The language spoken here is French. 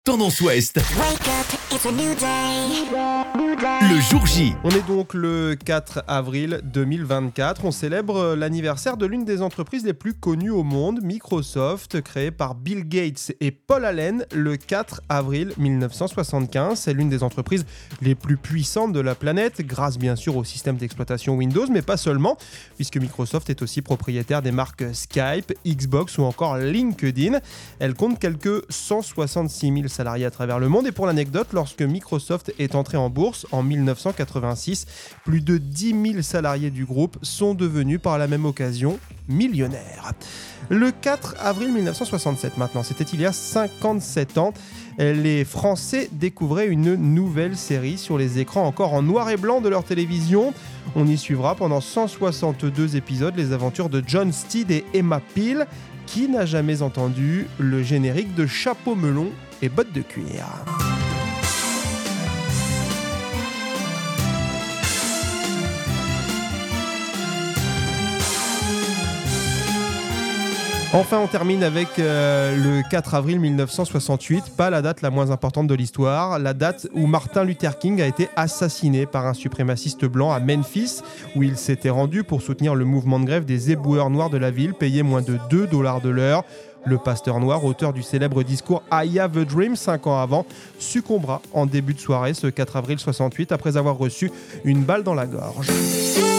Tendance Ouest. Wake up, it's a new day. Le jour J. On est donc le 4 avril 2024. On célèbre l'anniversaire de l'une des entreprises les plus connues au monde, Microsoft, créée par Bill Gates et Paul Allen le 4 avril 1975. C'est l'une des entreprises les plus puissantes de la planète, grâce bien sûr au système d'exploitation Windows, mais pas seulement, puisque Microsoft est aussi propriétaire des marques Skype, Xbox ou encore LinkedIn. Elle compte quelques 166 000 salariés à travers le monde. Et pour l'anecdote, lorsque Microsoft est entré en bourse en 1986, plus de 10 000 salariés du groupe sont devenus par la même occasion millionnaires. Le 4 avril 1967 maintenant, c'était il y a 57 ans, les Français découvraient une nouvelle série sur les écrans encore en noir et blanc de leur télévision. On y suivra pendant 162 épisodes les aventures de John Steed et Emma Peel. Qui n'a jamais entendu le générique de Chapeau melon et bottes de cuir ? Enfin, on termine avec le 4 avril 1968, pas la date la moins importante de l'histoire, la date où Martin Luther King a été assassiné par un suprémaciste blanc à Memphis, où il s'était rendu pour soutenir le mouvement de grève des éboueurs noirs de la ville, payé moins de $2 de l'heure. Le pasteur noir, auteur du célèbre discours I Have a Dream 5 ans avant, succombera en début de soirée ce 4 avril 68 après avoir reçu une balle dans la gorge.